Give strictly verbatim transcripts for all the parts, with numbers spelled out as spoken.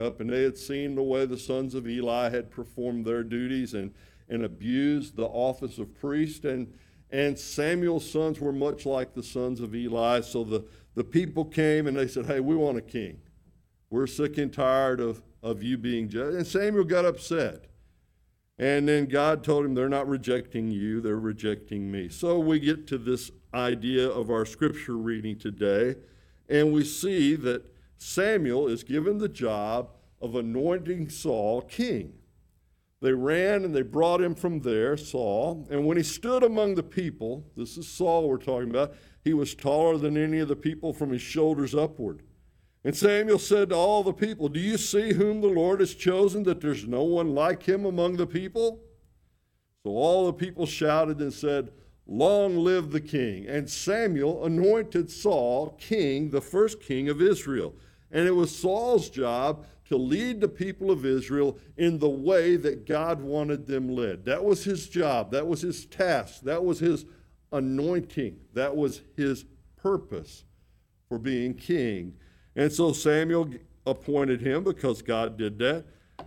up, and they had seen the way the sons of Eli had performed their duties and, and abused the office of priest. And, and Samuel's sons were much like the sons of Eli. So the, the people came and they said, hey, we want a king. We're sick and tired of, of you being judged. And Samuel got upset. And then God told him, they're not rejecting you, they're rejecting me. So we get to this idea of our scripture reading today, and we see that Samuel is given the job of anointing Saul king. They ran and they brought him from there, Saul, and when he stood among the people, this is Saul we're talking about, he was taller than any of the people from his shoulders upward. And Samuel said to all the people, do you see whom the Lord has chosen, that there's no one like him among the people? So all the people shouted and said, long live the king. And Samuel anointed Saul king, the first king of Israel. And it was Saul's job to lead the people of Israel in the way that God wanted them led. That was his job. That was his task. That was his anointing. That was his purpose for being king. And so Samuel appointed him because God did that.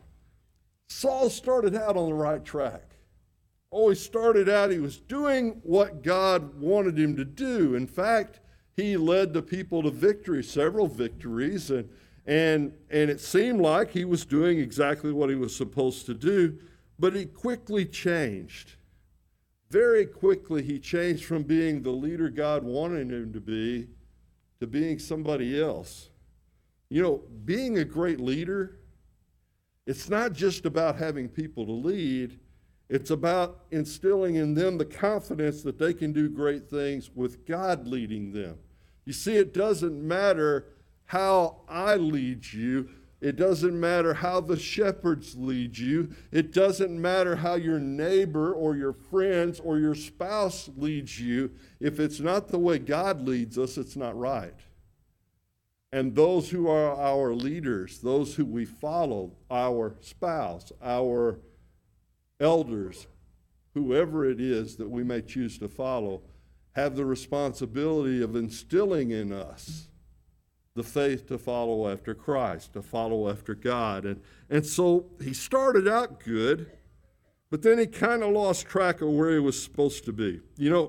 Saul started out on the right track. Oh, he started out, he was doing what God wanted him to do. In fact, he led the people to victory, several victories, and, and, and it seemed like he was doing exactly what he was supposed to do, but he quickly changed. Very quickly, he changed from being the leader God wanted him to be to being somebody else. You know, being a great leader, it's not just about having people to lead. It's about instilling in them the confidence that they can do great things with God leading them. You see, it doesn't matter how I lead you. It doesn't matter how the shepherds lead you. It doesn't matter how your neighbor or your friends or your spouse leads you. If it's not the way God leads us, it's not right. And those who are our leaders, those who we follow, our spouse, our elders, whoever it is that we may choose to follow, have the responsibility of instilling in us the faith to follow after Christ, to follow after God. And, and so he started out good, but then he kind of lost track of where he was supposed to be. You know,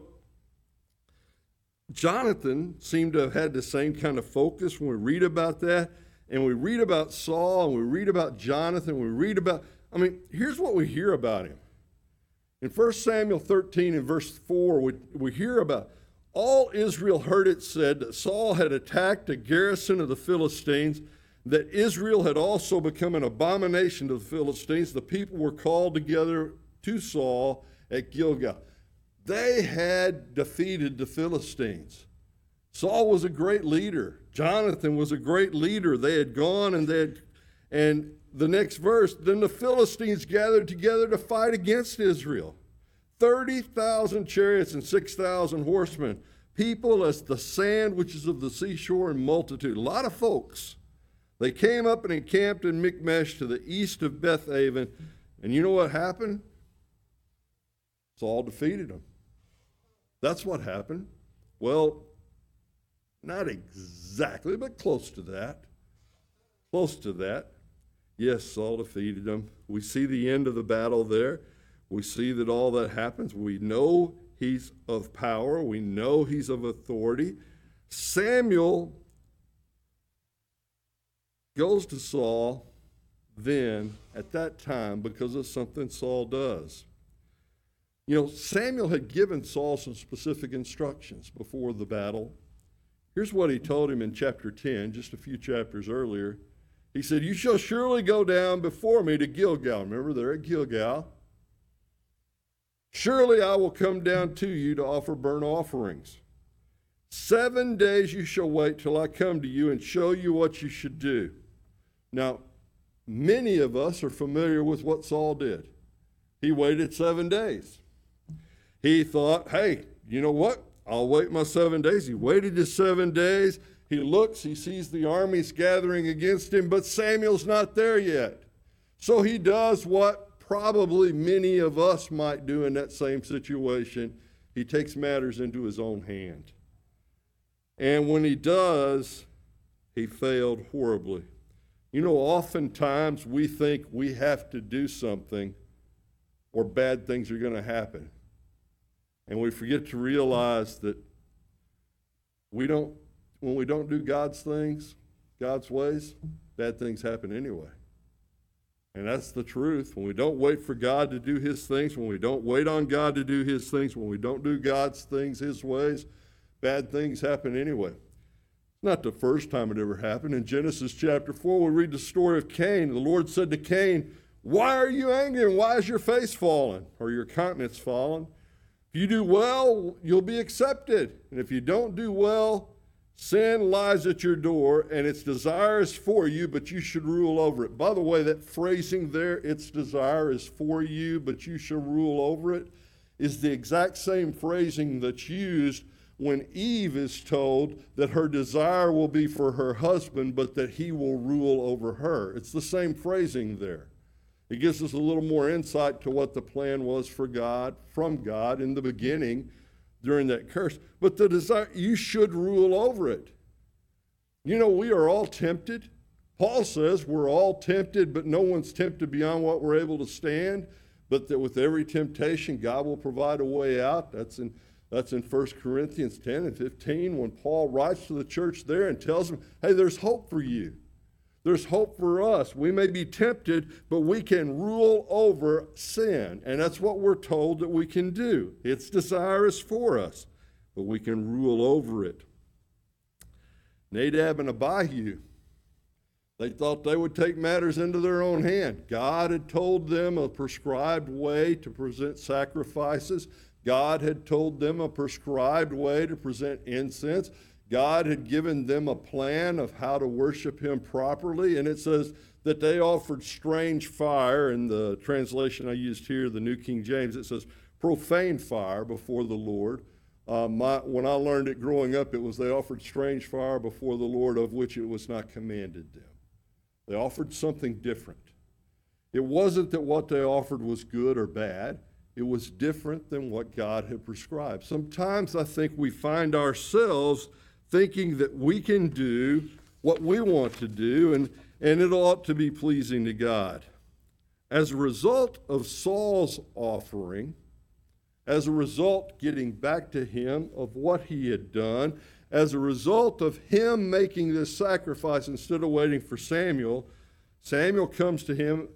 Jonathan seemed to have had the same kind of focus when we read about that, and we read about Saul, and we read about Jonathan, we read about, I mean, here's what we hear about him. In First Samuel thirteen and verse four, we, we hear about, all Israel heard it said that Saul had attacked a garrison of the Philistines, that Israel had also become an abomination to the Philistines. The people were called together to Saul at Gilgal. They had defeated the Philistines. Saul was a great leader. Jonathan was a great leader. They had gone and they had, and the next verse, then the Philistines gathered together to fight against Israel. thirty thousand chariots and six thousand horsemen. People as the sand which is of the seashore in multitude. A lot of folks. They came up and encamped in Michmash to the east of Bethaven. And you know what happened? Saul defeated them. That's what happened. Well, not exactly, but close to that. Close to that. Yes, Saul defeated them. We see the end of the battle there. We see that all that happens. We know he's of power. We know he's of authority. Samuel goes to Saul then, at that time, because of something Saul does. You know, Samuel had given Saul some specific instructions before the battle. Here's what he told him in chapter ten, just a few chapters earlier. He said, you shall surely go down before me to Gilgal. Remember, they're at Gilgal. Surely I will come down to you to offer burnt offerings. Seven days you shall wait till I come to you and show you what you should do. Now, many of us are familiar with what Saul did. He waited seven days. He thought, hey, you know what? I'll wait my seven days. He waited his seven days. He looks, he sees the armies gathering against him, but Samuel's not there yet. So he does what probably many of us might do in that same situation. He takes matters into his own hand. And when he does, he failed horribly. You know, oftentimes we think we have to do something or bad things are going to happen. And we forget to realize that we don't, when we don't do God's things, God's ways, bad things happen anyway. And that's the truth. When we don't wait for God to do his things, when we don't wait on God to do his things, when we don't do God's things his ways, bad things happen anyway. It's not the first time it ever happened. In Genesis chapter four, we read the story of Cain. The Lord said to Cain, "Why are you angry and why is your face fallen or your countenance fallen? If you do well, you'll be accepted. And if you don't do well, sin lies at your door and its desire is for you, but you should rule over it." By the way, that phrasing there, "its desire is for you, but you shall rule over it," is the exact same phrasing that's used when Eve is told that her desire will be for her husband, but that he will rule over her. It's the same phrasing there. It gives us a little more insight to what the plan was for God, from God in the beginning during that curse. But the desire, you should rule over it. You know, we are all tempted. Paul says we're all tempted, but no one's tempted beyond what we're able to stand. But that with every temptation, God will provide a way out. That's in That's in First Corinthians ten and fifteen when Paul writes to the church there and tells them, hey, there's hope for you. There's hope for us. We may be tempted, but we can rule over sin. And that's what we're told that we can do. Its desire is for us, but we can rule over it. Nadab and Abihu, they thought they would take matters into their own hand. God had told them a prescribed way to present sacrifices. God had told them a prescribed way to present incense. God had given them a plan of how to worship him properly. And it says that they offered strange fire. In the translation I used here, the New King James, it says profane fire before the Lord. Uh, my, when I learned it growing up, it was they offered strange fire before the Lord, of which it was not commanded them. They offered something different. It wasn't that what they offered was good or bad. It was different than what God had prescribed. Sometimes I think we find ourselves thinking that we can do what we want to do, and, and it ought to be pleasing to God. As a result of Saul's offering, as a result getting back to him of what he had done, as a result of him making this sacrifice instead of waiting for Samuel, Samuel comes to him.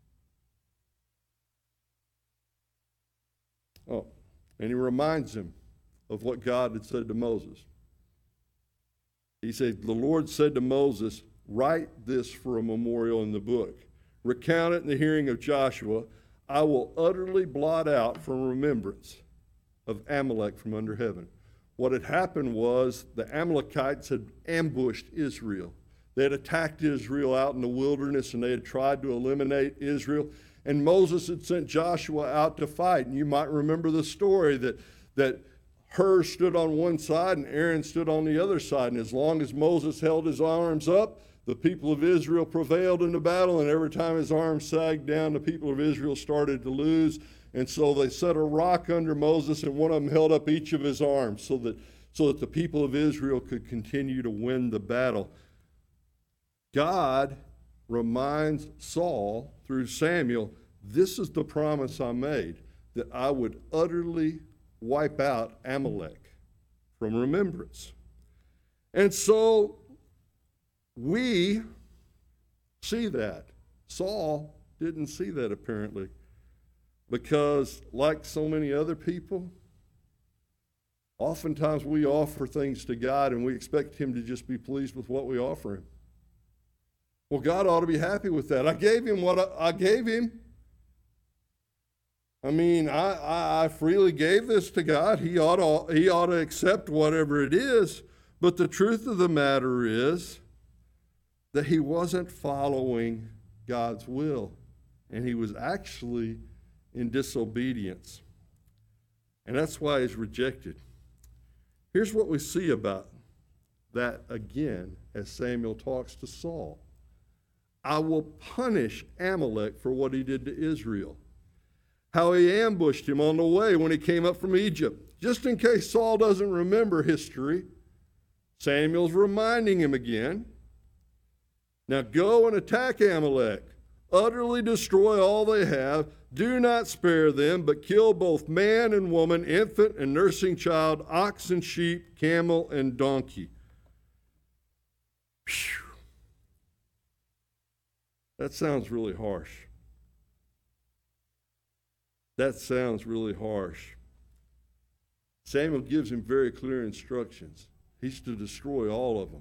Oh, and he reminds him of what God had said to Moses. He said, the Lord said to Moses, write this for a memorial in the book. Recount it in the hearing of Joshua. I will utterly blot out from remembrance of Amalek from under heaven. What had happened was the Amalekites had ambushed Israel. They had attacked Israel out in the wilderness, and they had tried to eliminate Israel. And Moses had sent Joshua out to fight. And you might remember the story that, that Hur stood on one side and Aaron stood on the other side. And as long as Moses held his arms up, the people of Israel prevailed in the battle. And every time his arms sagged down, the people of Israel started to lose. And so they set a rock under Moses, and one of them held up each of his arms so that, so that the people of Israel could continue to win the battle. God reminds Saul through Samuel, this is the promise I made, that I would utterly wipe out Amalek from remembrance. And so we see that. Saul didn't see that apparently, because like so many other people, oftentimes we offer things to God and we expect him to just be pleased with what we offer him. Well, God ought to be happy with that. I gave him what I, I gave him. I mean, I, I, I freely gave this to God. He ought to, he ought to accept whatever it is. But the truth of the matter is that he wasn't following God's will. And he was actually in disobedience. And that's why he's rejected. Here's what we see about that again as Samuel talks to Saul. I will punish Amalek for what he did to Israel. How he ambushed him on the way when he came up from Egypt. Just in case Saul doesn't remember history, Samuel's reminding him again. Now go and attack Amalek. Utterly destroy all they have. Do not spare them, but kill both man and woman, infant and nursing child, ox and sheep, camel and donkey. Whew. That sounds really harsh. That sounds really harsh. Samuel gives him very clear instructions. He's to destroy all of them.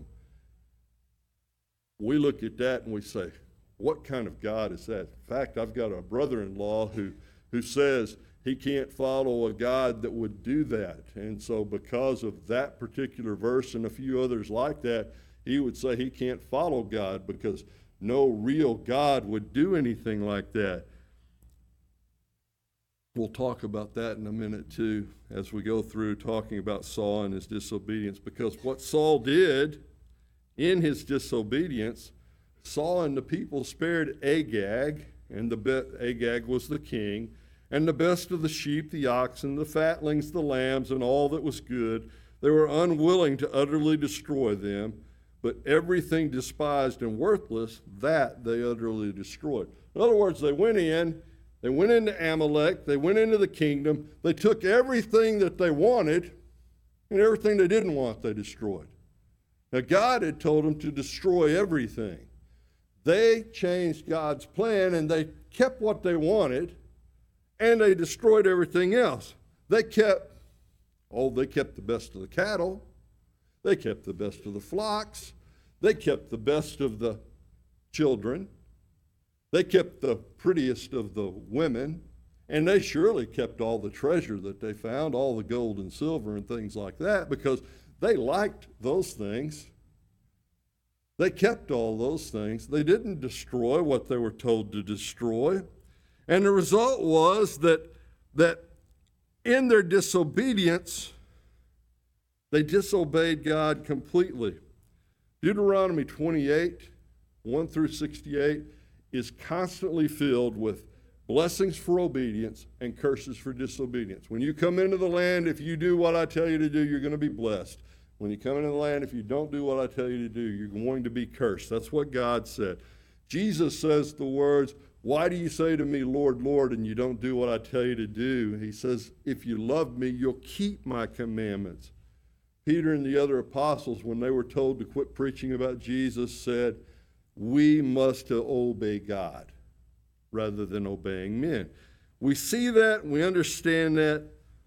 We look at that and we say, what kind of God is that? In fact, I've got a brother-in-law who, who says he can't follow a God that would do that. And so because of that particular verse and a few others like that, he would say he can't follow God because no real God would do anything like that. We'll talk about that in a minute too as we go through talking about Saul and his disobedience, because what Saul did in his disobedience, Saul and the people spared Agag, and the be- Agag was the king, and the best of the sheep, the oxen, the fatlings, the lambs, and all that was good. They were unwilling to utterly destroy them, but everything despised and worthless, that they utterly destroyed. In other words, they went in, they went into Amalek, they went into the kingdom, they took everything that they wanted, and everything they didn't want, they destroyed. Now, God had told them to destroy everything. They changed God's plan, and they kept what they wanted, and they destroyed everything else. They kept, oh, they kept the best of the cattle. They kept the best of the flocks. They kept the best of the children. They kept the prettiest of the women. And they surely kept all the treasure that they found, all the gold and silver and things like that, because they liked those things. They kept all those things. They didn't destroy what they were told to destroy. And the result was that, that in their disobedience, they disobeyed God completely. Deuteronomy twenty-eight, one through sixty-eight, is constantly filled with blessings for obedience and curses for disobedience. When you come into the land, if you do what I tell you to do, you're going to be blessed. When you come into the land, if you don't do what I tell you to do, you're going to be cursed. That's what God said. Jesus says the words, "Why do you say to me, Lord, Lord, and you don't do what I tell you to do?" He says, "If you love me, you'll keep my commandments." Peter and the other apostles, when they were told to quit preaching about Jesus, said, we must obey God rather than obeying men. We see that, and we understand that.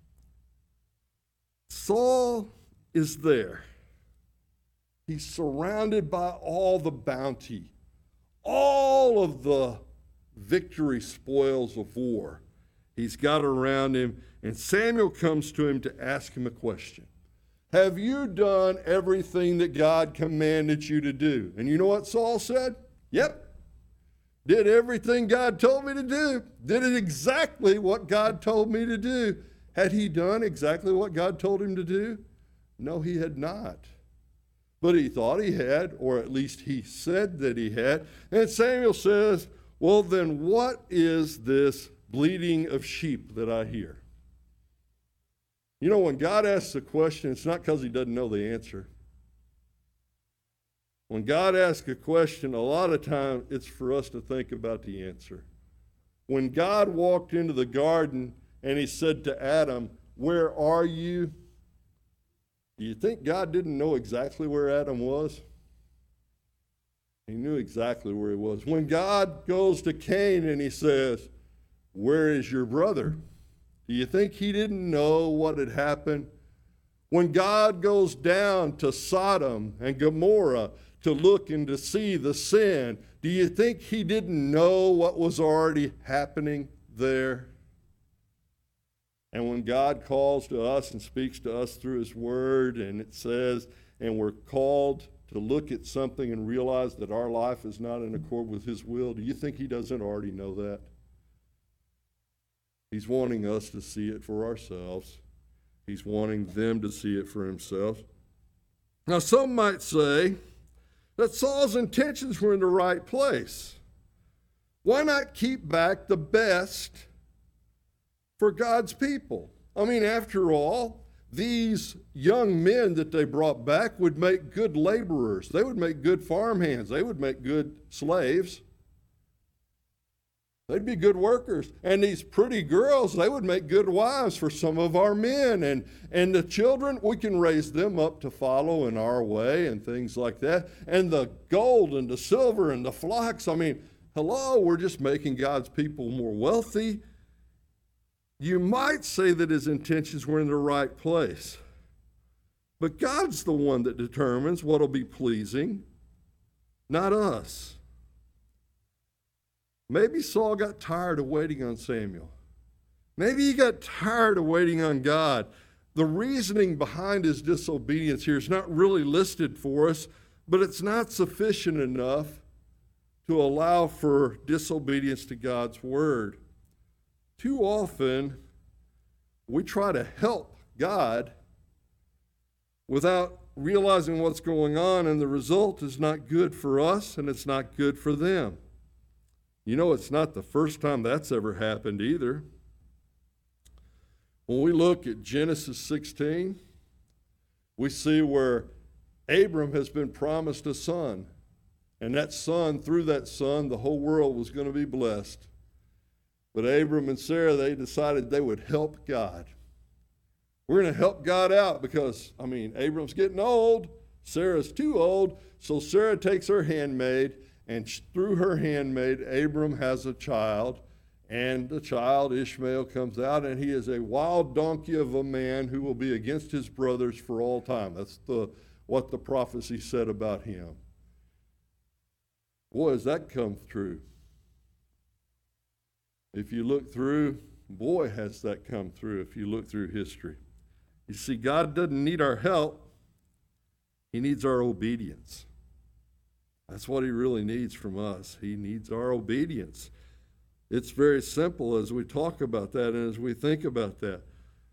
Saul is there. He's surrounded by all the bounty, all of the victory spoils of war. He's got around him, and Samuel comes to him to ask him a question. Have you done everything that God commanded you to do? And you know what Saul said? Yep. Did everything God told me to do. Did it exactly what God told me to do. Had he done exactly what God told him to do? No, he had not. But he thought he had, or at least he said that he had. And Samuel says, well, then what is this bleating of sheep that I hear? You know, when God asks a question, it's not because he doesn't know the answer. When God asks a question, a lot of time it's for us to think about the answer. When God walked into the garden and he said to Adam, where are you? Do you think God didn't know exactly where Adam was? He knew exactly where he was. When God goes to Cain and he says, where is your brother? Do you think he didn't know what had happened? When God goes down to Sodom and Gomorrah to look and to see the sin, do you think he didn't know what was already happening there? And when God calls to us and speaks to us through his word, and it says, and we're called to look at something and realize that our life is not in accord with his will, do you think he doesn't already know that? He's wanting us to see it for ourselves. He's wanting them to see it for himself. Now, some might say that Saul's intentions were in the right place. Why not keep back the best for God's people? I mean, after all, these young men that they brought back would make good laborers. They would make good farmhands. They would make good slaves. They'd be good workers. And these pretty girls, they would make good wives for some of our men. And, and the children, we can raise them up to follow in our way and things like that. And the gold and the silver and the flocks, I mean, hello, we're just making God's people more wealthy. You might say that his intentions were in the right place. But God's the one that determines what will be pleasing, not us. Maybe Saul got tired of waiting on Samuel. Maybe he got tired of waiting on God. The reasoning behind his disobedience here is not really listed for us, but it's not sufficient enough to allow for disobedience to God's word. Too often, we try to help God without realizing what's going on, and the result is not good for us and it's not good for them. You know, it's not the first time that's ever happened either. When we look at Genesis sixteen, we see where Abram has been promised a son, and that son, through that son, the whole world was going to be blessed. But Abram and Sarah, they decided they would help God. We're going to help God out because, I mean, Abram's getting old, Sarah's too old, so Sarah takes her handmaid, and through her handmaid, Abram has a child, and the child, Ishmael, comes out, and he is a wild donkey of a man who will be against his brothers for all time. That's the what the prophecy said about him. Boy, has that come true. If you look through, boy, has that come through if you look through history. You see, God doesn't need our help. He needs our obedience. That's what he really needs from us. He needs our obedience. It's very simple as we talk about that and as we think about that.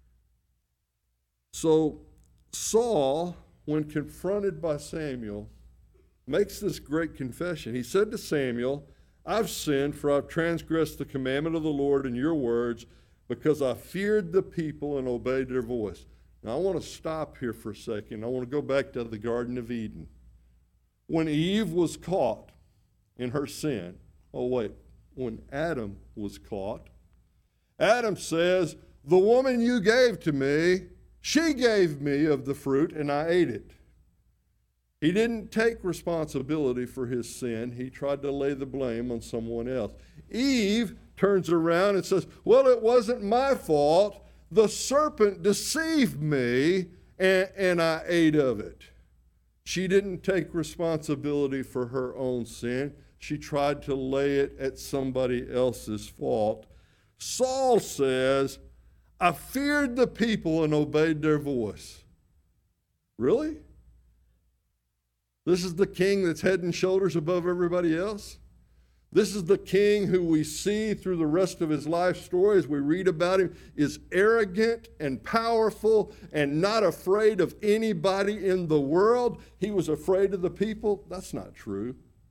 So Saul, when confronted by Samuel, makes this great confession. He said to Samuel, I've sinned, for I've transgressed the commandment of the Lord in your words, because I feared the people and obeyed their voice. Now, I want to stop here for a second. I want to go back to the Garden of Eden. When Eve was caught in her sin, oh, wait, when Adam was caught, Adam says, the woman you gave to me, she gave me of the fruit, and I ate it. He didn't take responsibility for his sin. He tried to lay the blame on someone else. Eve turns around and says, well, it wasn't my fault. The serpent deceived me, and, and I ate of it. She didn't take responsibility for her own sin. She tried to lay it at somebody else's fault. Saul says, I feared the people and obeyed their voice. Really? This is the king that's head and shoulders above everybody else? This is the king who we see through the rest of his life story as we read about him is arrogant and powerful and not afraid of anybody in the world. He was afraid of the people. That's not true.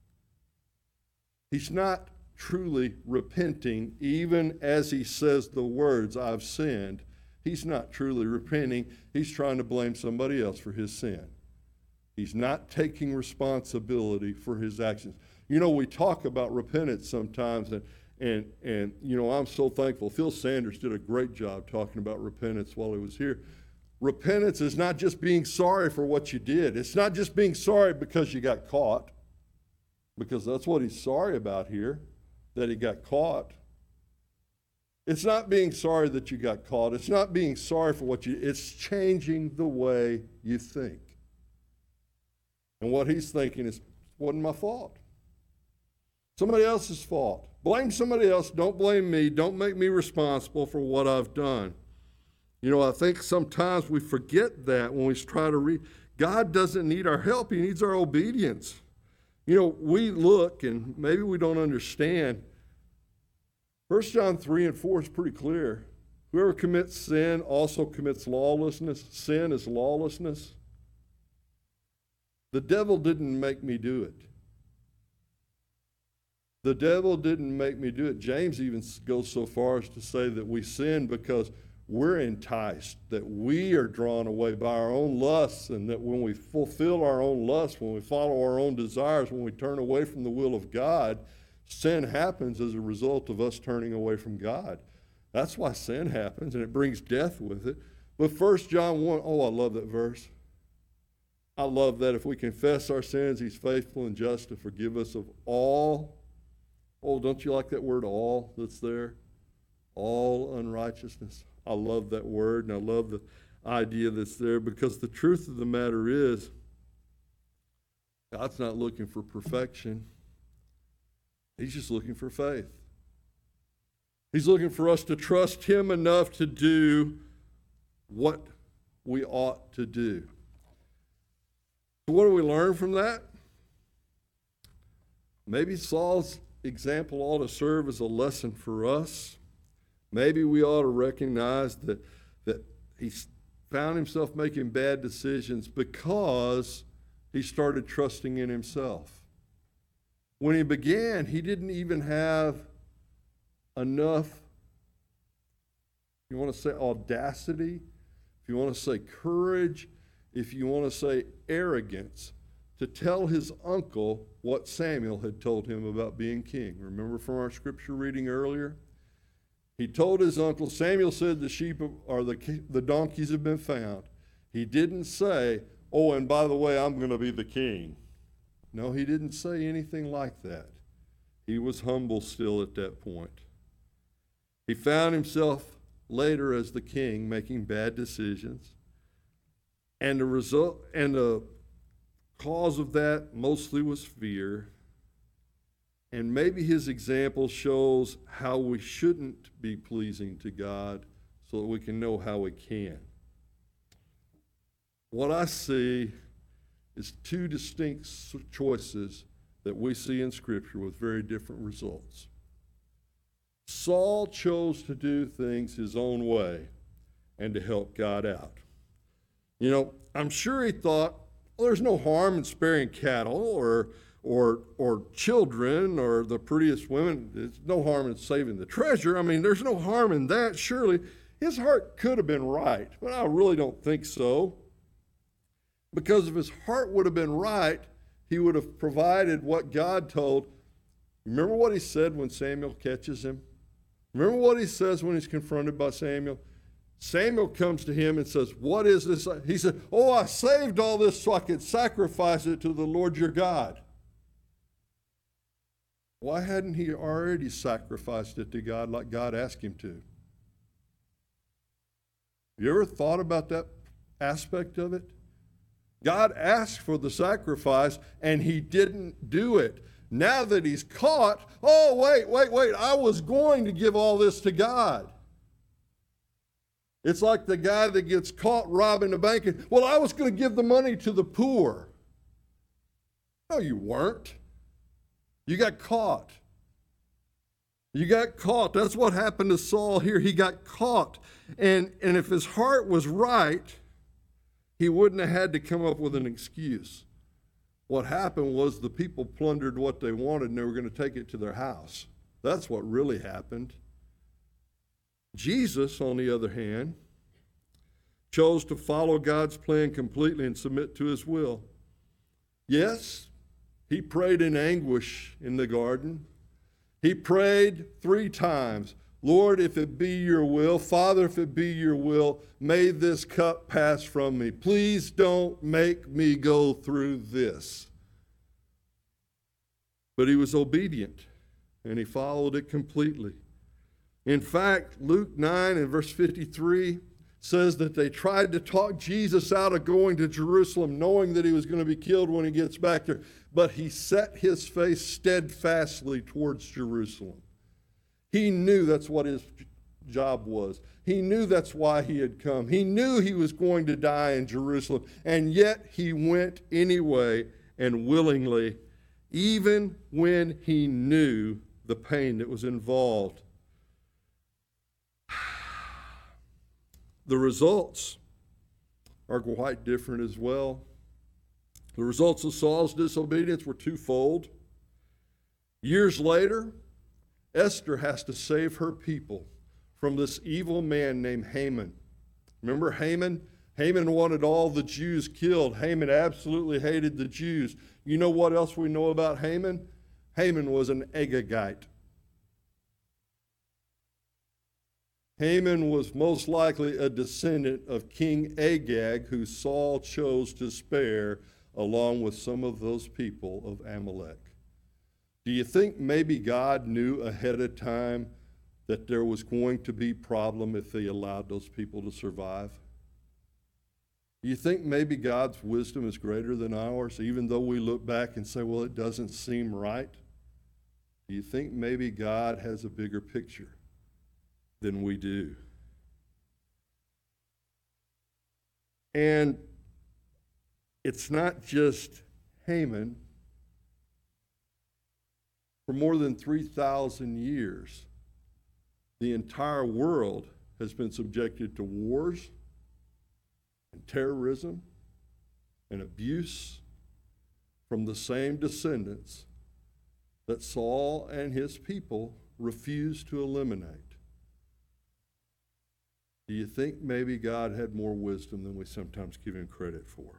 He's not truly repenting even as he says the words, I've sinned. He's not truly repenting. He's trying to blame somebody else for his sin. He's not taking responsibility for his actions. You know, we talk about repentance sometimes, and, and, and you know, I'm so thankful. Phil Sanders did a great job talking about repentance while he was here. Repentance is not just being sorry for what you did. It's not just being sorry because you got caught, because that's what he's sorry about here, that he got caught. It's not being sorry that you got caught. It's not being sorry for what you, it's changing the way you think. And what he's thinking is, it wasn't my fault. Somebody else's fault. Blame somebody else. Don't blame me. Don't make me responsible for what I've done. You know, I think sometimes we forget that when we try to read. God doesn't need our help. He needs our obedience. You know, we look and maybe we don't understand. First John three and four is pretty clear. Whoever commits sin also commits lawlessness. Sin is lawlessness. The devil didn't make me do it. The devil didn't make me do it. James even goes so far as to say that we sin because we're enticed, that we are drawn away by our own lusts, and that when we fulfill our own lusts, when we follow our own desires, when we turn away from the will of God, sin happens as a result of us turning away from God. That's why sin happens, and it brings death with it. But First John one, oh, I love that verse. I love that if we confess our sins, he's faithful and just to forgive us of all. Oh, don't you like that word all that's there? All unrighteousness. I love that word, and I love the idea that's there, because the truth of the matter is, God's not looking for perfection. He's just looking for faith. He's looking for us to trust him enough to do what we ought to do. So what do we learn from that? Maybe Saul's example ought to serve as a lesson for us. Maybe we ought to recognize that, that he found himself making bad decisions because he started trusting in himself. When he began, he didn't even have enough, if you want to say audacity, if you want to say courage, if you want to say arrogance, to tell his uncle what Samuel had told him about being king. Remember from our scripture reading earlier? He told his uncle, Samuel said the sheep or the, the donkeys have been found. He didn't say, oh, and by the way, I'm going to be the king. No, he didn't say anything like that. He was humble still at that point. He found himself later as the king making bad decisions. And the result and the cause of that mostly was fear. And maybe his example shows how we shouldn't be pleasing to God so that we can know how we can. What I see is two distinct choices that we see in Scripture with very different results. Saul chose to do things his own way and to help God out. You know, I'm sure he thought, well, there's no harm in sparing cattle or or or children or the prettiest women. There's no harm in saving the treasure. I mean, there's no harm in that, surely. His heart could have been right, but I really don't think so. Because if his heart would have been right, he would have provided what God told. Remember what he said when Samuel catches him? Remember what he says when he's confronted by Samuel? Samuel comes to him and says, what is this? He said, oh, I saved all this so I could sacrifice it to the Lord your God. Why hadn't he already sacrificed it to God like God asked him to? You ever thought about that aspect of it? God asked for the sacrifice and he didn't do it. Now that he's caught, oh, wait, wait, wait, I was going to give all this to God. It's like the guy that gets caught robbing a bank and, well, I was going to give the money to the poor. No, you weren't. You got caught. You got caught. That's what happened to Saul here. He got caught. And, and if his heart was right, he wouldn't have had to come up with an excuse. What happened was the people plundered what they wanted and they were going to take it to their house. That's what really happened. Jesus, on the other hand, chose to follow God's plan completely and submit to his will. Yes, he prayed in anguish in the garden. He prayed three times, Lord, if it be your will, Father, if it be your will, may this cup pass from me. Please don't make me go through this. But he was obedient, and he followed it completely. In fact, Luke nine and verse fifty-three says that they tried to talk Jesus out of going to Jerusalem, knowing that he was going to be killed when he gets back there. But he set his face steadfastly towards Jerusalem. He knew that's what his job was. He knew that's why he had come. He knew he was going to die in Jerusalem. And yet he went anyway and willingly, even when he knew the pain that was involved. The results are quite different as well. The results of Saul's disobedience were twofold. Years later, Esther has to save her people from this evil man named Haman. Remember Haman? Haman wanted all the Jews killed. Haman absolutely hated the Jews. You know what else we know about Haman? Haman was an Agagite. Haman was most likely a descendant of King Agag, who Saul chose to spare, along with some of those people of Amalek. Do you think maybe God knew ahead of time that there was going to be a problem if they allowed those people to survive? Do you think maybe God's wisdom is greater than ours, even though we look back and say, well, it doesn't seem right? Do you think maybe God has a bigger picture than we do? And it's not just Haman. For more than three thousand years, the entire world has been subjected to wars and terrorism and abuse from the same descendants that Saul and his people refused to eliminate. Do you think maybe God had more wisdom than we sometimes give him credit for?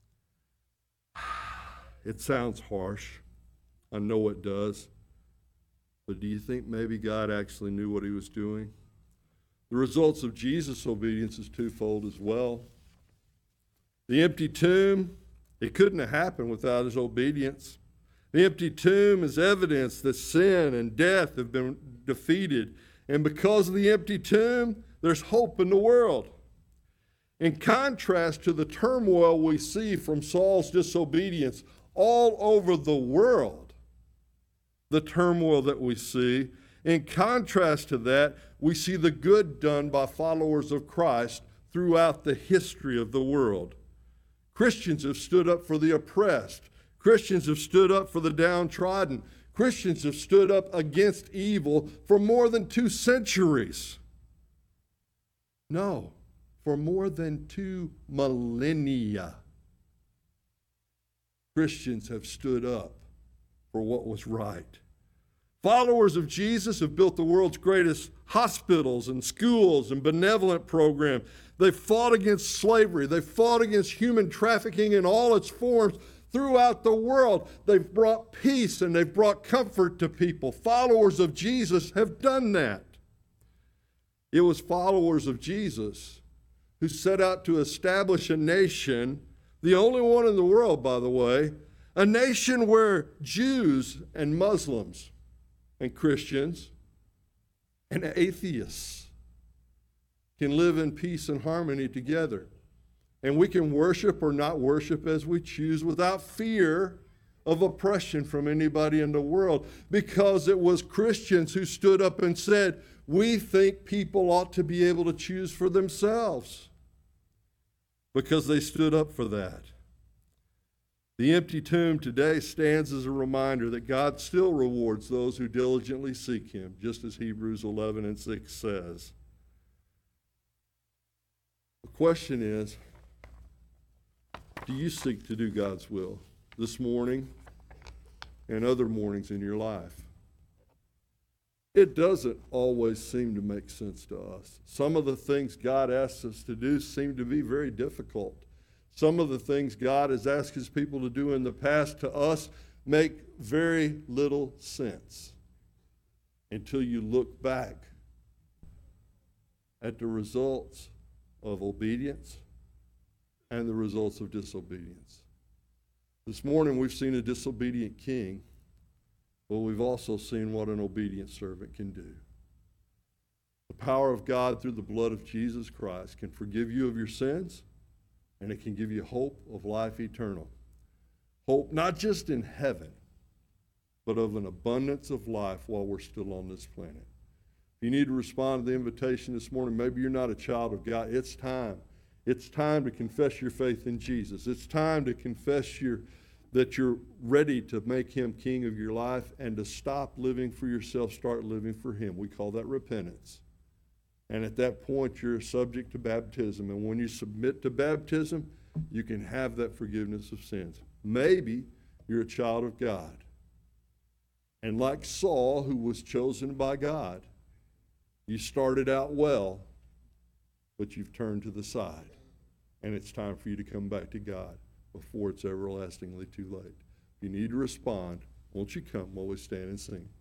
It sounds harsh. I know it does. But do you think maybe God actually knew what he was doing? The results of Jesus' obedience is twofold as well. The empty tomb, it couldn't have happened without his obedience. The empty tomb is evidence that sin and death have been defeated. And because of the empty tomb, there's hope in the world. In contrast to the turmoil we see from Saul's disobedience all over the world, the turmoil that we see, in contrast to that, we see the good done by followers of Christ throughout the history of the world. Christians have stood up for the oppressed. Christians have stood up for the downtrodden. Christians have stood up against evil for more than two centuries. No, for more than two millennia. Christians have stood up for what was right. Followers of Jesus have built the world's greatest hospitals and schools and benevolent programs. They've fought against slavery. They've fought against human trafficking in all its forms throughout the world. They've brought peace and they've brought comfort to people. Followers of Jesus have done that. It was followers of Jesus who set out to establish a nation, the only one in the world, by the way, a nation where Jews and Muslims and Christians and atheists can live in peace and harmony together. And we can worship or not worship as we choose without fear of oppression from anybody in the world, because it was Christians who stood up and said, we think people ought to be able to choose for themselves, because they stood up for that. The empty tomb today stands as a reminder that God still rewards those who diligently seek him, just as Hebrews eleven and six says. The question is, do you seek to do God's will this morning and other mornings in your life? It doesn't always seem to make sense to us. Some of the things God asks us to do seem to be very difficult. Some of the things God has asked his people to do in the past to us make very little sense until you look back at the results of obedience and the results of disobedience. This morning we've seen a disobedient king, but we've also seen what an obedient servant can do. The power of God through the blood of Jesus Christ can forgive you of your sins, and it can give you hope of life eternal. Hope not just in heaven, but of an abundance of life while we're still on this planet. If you need to respond to the invitation this morning, maybe you're not a child of God. It's time. It's time to confess your faith in Jesus. It's time to confess your, that you're ready to make him king of your life and to stop living for yourself, start living for him. We call that repentance. And at that point, you're subject to baptism. And when you submit to baptism, you can have that forgiveness of sins. Maybe you're a child of God. And like Saul, who was chosen by God, You started out well, but you've turned to the side. And it's time for you to come back to God before it's everlastingly too late. If you need to respond, won't you come while we stand and sing?